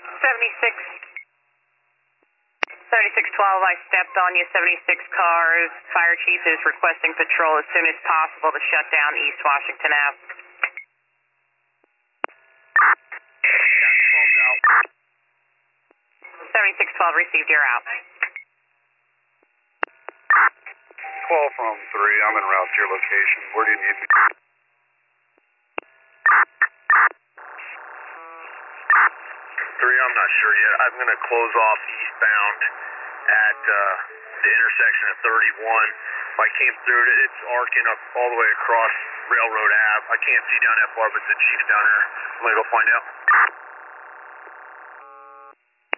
76, 7612, I stepped on you, 76 cars. Fire chief is requesting patrol as soon as possible to shut down East Washington Ave. 7612 received, you're out. 12 from 3, I'm en route to your location. Where do you need me? 3, I'm not sure yet. I'm going to close off eastbound at the intersection of 31. I came through it, it's arcing up all the way across Railroad Ave. I can't see down that far, but the chief's down there. I'm going to go find out.